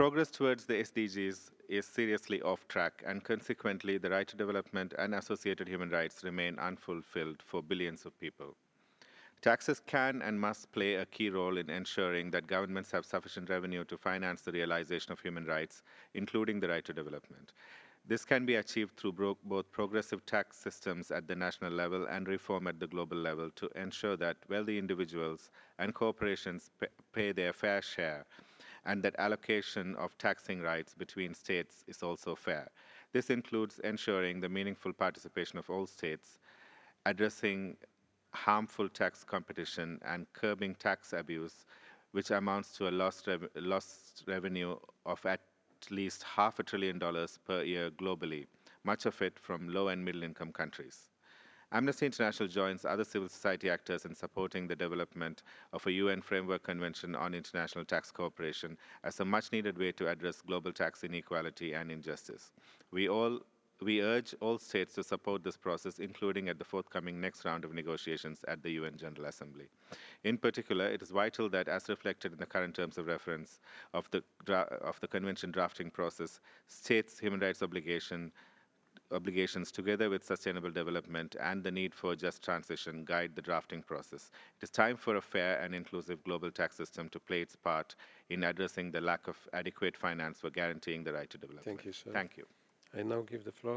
Progress towards the SDGs is seriously off track, and consequently, the right to development and associated human rights remain unfulfilled for billions of people. Taxes can and must play a key role in ensuring that governments have sufficient revenue to finance the realization of human rights, including the right to development. This can be achieved through both progressive tax systems at the national level and reform at the global level to ensure that wealthy individuals and corporations pay their fair share and that allocation of taxing rights between states is also fair. This includes ensuring the meaningful participation of all states, addressing harmful tax competition, and curbing tax abuse, which amounts to a lost revenue of at least $500 billion per year globally, much of it from low and middle income countries. Amnesty International joins other civil society actors in supporting the development of a UN Framework Convention on International Tax Cooperation as a much needed way to address global tax inequality and injustice. We all we urge all states to support this process, including at the forthcoming next round of negotiations at the UN General Assembly. In particular, it is vital that, as reflected in the current terms of reference of the convention drafting process, states' human rights obligations, together with sustainable development and the need for just transition, guide the drafting process. It is time for a fair and inclusive global tax system to play its part in addressing the lack of adequate finance for guaranteeing the right to Thank development. you, sir. Thank you. I now give the floor